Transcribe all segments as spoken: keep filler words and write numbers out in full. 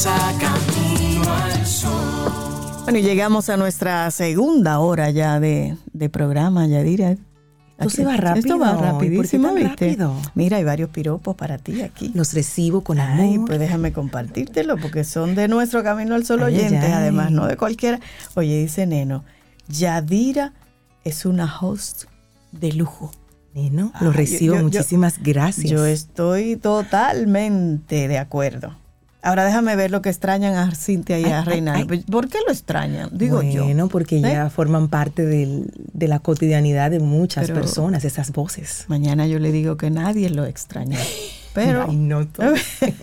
comienza Camino al Sol. Bueno, y llegamos a nuestra segunda hora ya de, de programa, Yadira. Esto se va rápido. Esto va rapidísimo, ¿Por qué tan ¿viste? rápido? Mira, hay varios piropos para ti aquí. Los recibo con amor. Ay, pues déjame compartírtelo porque son de nuestro Camino al Sol Ay, oyentes, ay, ay. además, no de cualquiera. Oye, dice Neno, Yadira es una host de lujo. Neno, lo Ay, recibo. yo- yo- Muchísimas gracias. Yo estoy totalmente de acuerdo. Ahora déjame ver lo que extrañan a Cintia y Ay, a ay, Reinaldo. ay. ¿Por qué lo extrañan? Digo yo. Bueno, porque ¿Eh? ya forman parte del- de la cotidianidad de muchas Pero- personas, esas voces. Mañana yo le digo que nadie lo extraña. Pero, Ay, no, todo.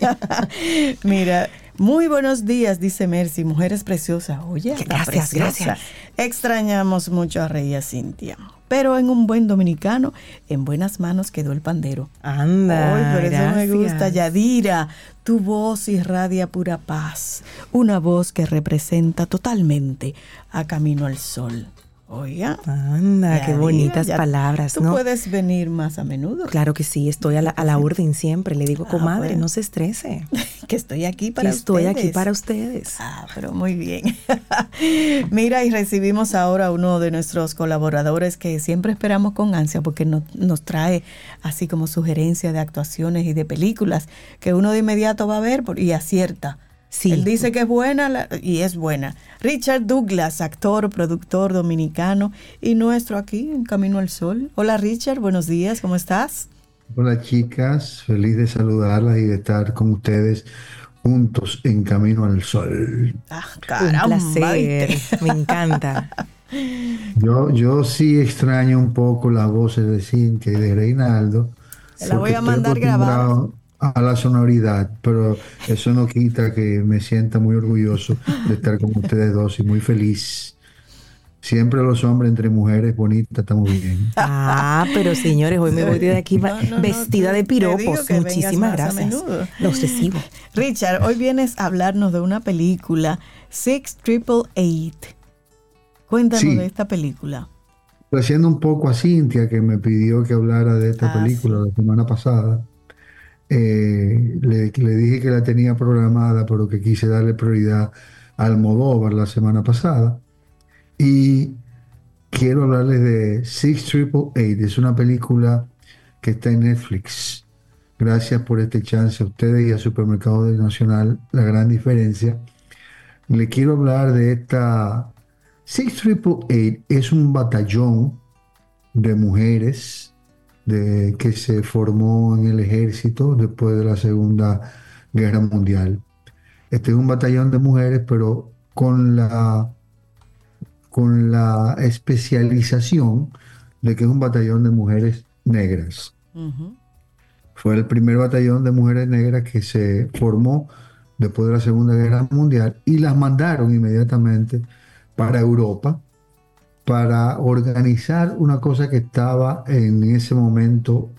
mira, muy buenos días, dice Mercy, mujeres preciosas. Oye, hasta Gracias, preciosa. gracias. Extrañamos mucho a Rey y a Cintia. Pero en un buen dominicano, en buenas manos quedó el pandero. Anda, Ay, pero eso me gracias. gusta, Yadira. Tu voz irradia pura paz. Una voz que representa totalmente a Camino al Sol. Oiga. Anda, qué Yadira, bonitas ya- palabras, Tú ¿no? puedes venir más a menudo. Claro que sí, estoy a la, a la orden siempre. Le digo, Ah, comadre, bueno. no se estrese. Que estoy aquí Que para estoy ustedes. aquí para ustedes. Ah, pero muy bien. Mira, y recibimos ahora a uno de nuestros colaboradores que siempre esperamos con ansia porque nos, nos trae así como sugerencias de actuaciones y de películas que uno de inmediato va a ver por- y acierta. Sí. Él dice que es buena la- y es buena. Richard Douglas, actor, productor dominicano y nuestro aquí en Camino al Sol. Hola Richard, buenos días, ¿cómo estás? Hola chicas, feliz de saludarlas y de estar con ustedes juntos en Camino al Sol. Ah, Un caramba, placer, ¿viste? me encanta. Yo, yo sí extraño un poco las voces de Cintia y de Reinaldo. Te la voy porque a estoy mandar acostumbrado a la sonoridad, pero eso no quita que me sienta muy orgulloso de estar con ustedes dos y muy feliz. Siempre los hombres entre mujeres bonitas estamos bien. Ah, pero señores, hoy me voy de aquí No, no, no, vestida te- de te digo piropos. que vengas Muchísimas más a gracias. menudo. Los recibo. Richard, hoy vienes a hablarnos de una película, Six Triple Eight. Cuéntanos Sí. de esta película. Haciendo un poco a Cintia, que me pidió que hablara de esta Ah, película la semana pasada, eh, le, le dije que la tenía programada, pero que quise darle prioridad a Almodóvar la semana pasada. Y quiero hablarles de Six Triple Eight. Es una película que está en Netflix. Gracias por este chance a ustedes y a Supermercado del Nacional, La Gran Diferencia. Le quiero hablar de esta Six Triple Eight. Es un batallón de mujeres de, que se formó en el ejército después de la Segunda Guerra Mundial. Este es un batallón de mujeres, pero con la, con la especialización de que es un batallón de mujeres negras. Ujú. Fue el primer batallón de mujeres negras que se formó después de la Segunda Guerra Mundial y las mandaron inmediatamente para Europa para organizar una cosa que estaba en ese momento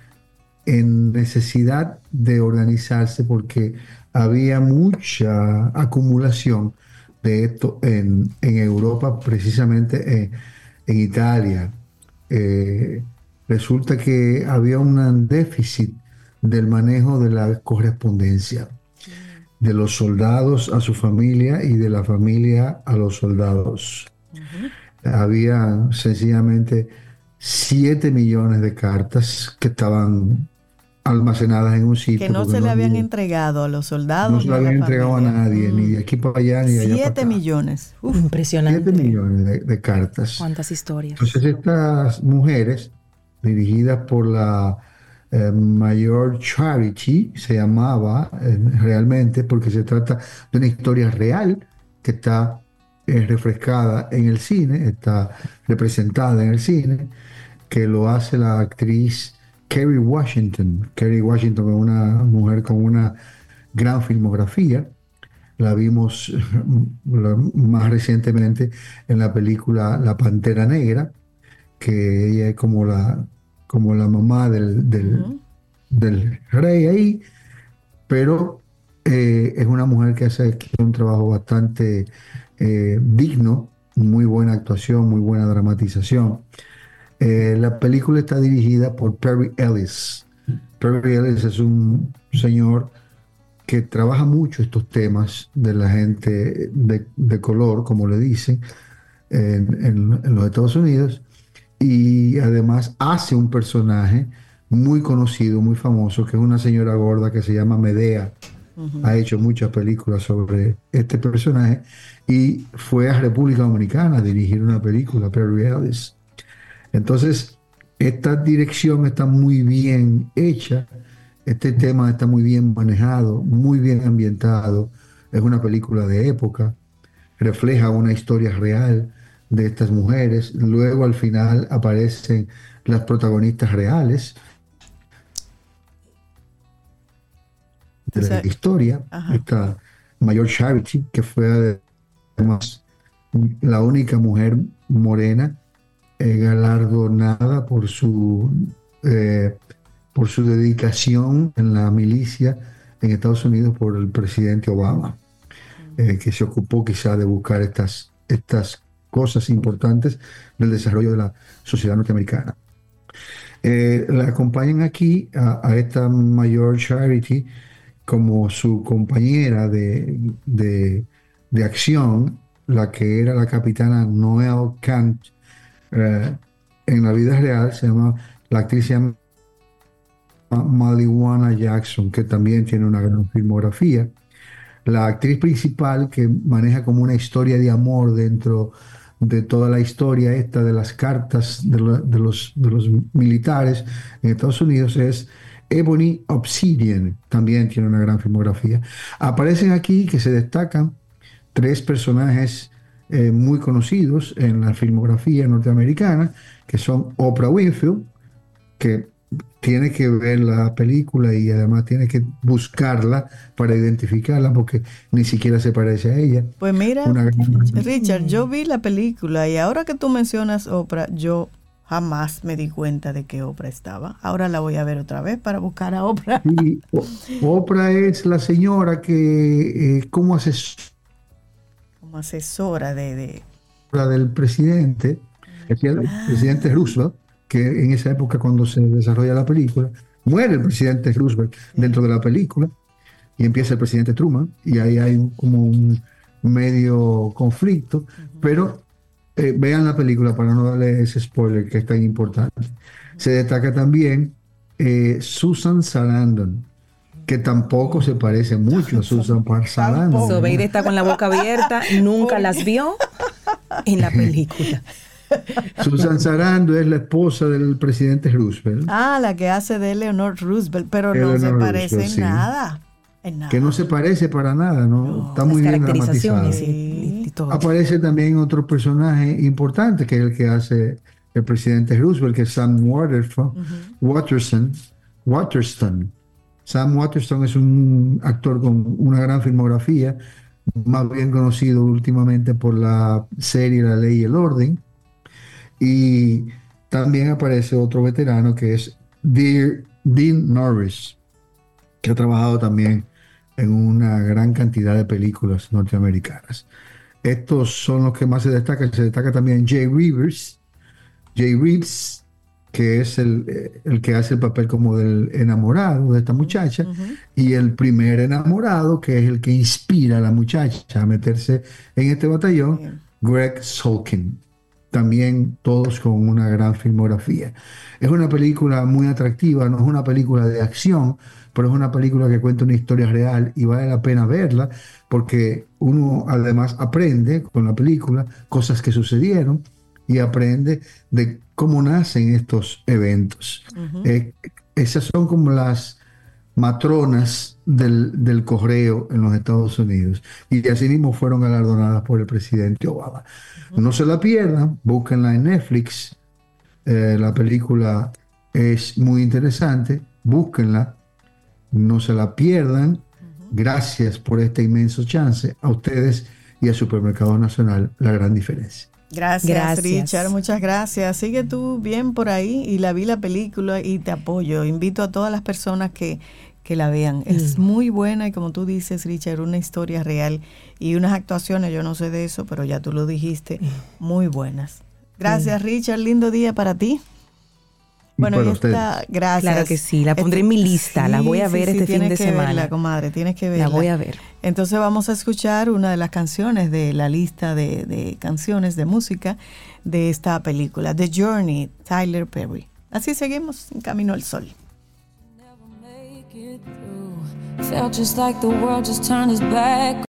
en necesidad de organizarse porque había mucha acumulación de esto en, en Europa, precisamente en, en Italia. Eh, resulta que había un déficit del manejo de la correspondencia de los soldados a su familia y de la familia a los soldados. Había sencillamente siete millones de cartas que estaban almacenadas en un sitio. Que no porque se le habían había- entregado a los soldados. no se ni lo a la habían entregado a familia. nadie, ni de Mm. aquí para allá, ni de allá para Siete acá. millones. Uf. Impresionante. Siete millones de, de cartas. Cuántas historias. Entonces estas mujeres, dirigidas por la eh, Mayor Charity, se llamaba eh, realmente, porque se trata de una historia real que está eh, refrescada en el cine, está representada en el cine, que lo hace la actriz Kerry Washington. Kerry Washington es una mujer con una gran filmografía. La vimos la- más recientemente en la película La Pantera Negra, que ella es como la, como la mamá del, del, Ujú. del rey ahí, pero eh, es una mujer que hace aquí un trabajo bastante eh, digno, muy buena actuación, muy buena dramatización. Eh, la película está dirigida por Perry Ellis. Perry Ellis es un señor que trabaja mucho estos temas de la gente de, de color, como le dicen, en, en- en los Estados Unidos, y además hace un personaje muy conocido, muy famoso, que es una señora gorda que se llama Medea. Ha hecho muchas películas sobre este personaje y fue a República Dominicana a dirigir una película, Perry Ellis. Entonces, esta dirección está muy bien hecha, este tema está muy bien manejado, muy bien ambientado, es una película de época, refleja una historia real de estas mujeres, luego al final aparecen las protagonistas reales O de la sea, historia, ajá. esta Mayor Charity, que fue además la única mujer morena eh, galardonada por su, eh, por su dedicación en la milicia en Estados Unidos por el presidente Obama, eh, que se ocupó quizá de buscar estas, estas cosas importantes del desarrollo de la sociedad norteamericana. Eh, la acompañan aquí a, a esta Mayor Charity como su compañera de, de, de acción, la que era la capitana Noelle Kant. Eh, en la vida real se llama, la actriz se llama Maliwana Jackson, que también tiene una gran filmografía. La actriz principal, que maneja como una historia de amor dentro de toda la historia esta de las cartas de, lo- de los, de los militares en Estados Unidos, es Ebony Obsidian. También tiene una gran filmografía. Aparecen aquí que se destacan tres personajes eh, muy conocidos en la filmografía norteamericana, que son Oprah Winfrey, que tiene que ver la película y además tiene que buscarla para identificarla porque ni siquiera se parece a ella. Pues mira, Una gran- Richard, yo vi la película y ahora que tú mencionas Oprah, yo jamás me di cuenta de que Oprah estaba. Ahora la voy a ver otra vez para buscar a Oprah. Y O- Oprah es la señora que eh, como asesora Como asesora de... de del presidente, es decir, el presidente Roosevelt, que en esa época cuando se desarrolla la película, muere el presidente Roosevelt dentro de la película y empieza el presidente Truman y ahí hay un- como un medio conflicto, pero eh, vean la película para no darle ese spoiler que es tan importante. Se destaca también eh, Susan Sarandon, que tampoco se parece mucho a Susan Sarandon. Tampoco. ¿no? Sobeida está con la boca abierta, nunca las vio en la película. Susan Sarandon es la esposa del presidente Roosevelt, Ah, la que hace de Eleanor Roosevelt, pero no Eleanor se parece Roosevelt, en sí. nada. En nada. que no se parece para nada, ¿no? Está Las muy bien caracterizaciones dramatizado. y, y todo. Aparece también otro personaje importante que es el que hace el presidente Roosevelt, que es Sam Waterford, Waterston, Waterston. Sam Waterston es un actor con una gran filmografía, más bien conocido últimamente por la serie La Ley y el Orden. Y también aparece otro veterano que es Dear- Dean Norris, que ha trabajado también en una gran cantidad de películas norteamericanas. Estos son los que más se destacan. Se destaca también Jay Rivers, Jay Reeves, que es el, eh, el que hace el papel como del enamorado de esta muchacha, y el primer enamorado, que es el que inspira a la muchacha a meterse en este batallón, Bien. Greg Sulkin. También todos con una gran filmografía. Es una película muy atractiva, no es una película de acción, pero es una película que cuenta una historia real y vale la pena verla porque uno además aprende con la película cosas que sucedieron y aprende de cómo nacen estos eventos. Eh, esas son como las matronas del, del correo en los Estados Unidos y así mismo fueron galardonadas por el presidente Obama. No se la pierdan, búsquenla en Netflix. Eh, la película es muy interesante, búsquenla, no se la pierdan. Gracias por este inmenso chance a ustedes y al Supermercado Nacional, La Gran Diferencia. Gracias, Gracias. Richard, muchas gracias. Sigue tú bien por ahí y la vi la película y te apoyo. Invito a todas las personas que, que la vean. Es muy buena y como tú dices, Richard, una historia real y unas actuaciones, yo no sé de eso, pero ya tú lo dijiste, muy buenas. Gracias, Richard, lindo día para ti. Bueno, para y ustedes. esta, gracias. Claro que sí, la pondré en mi lista, la voy a ver este fin tienes de que semana. Verla, comadre, tienes que verla. La voy a ver. Entonces vamos a escuchar una de las canciones de la lista de, de canciones de música de esta película, The Journey, Tyler Perry. Así seguimos en Camino al Sol. Felt just like the world just turned its back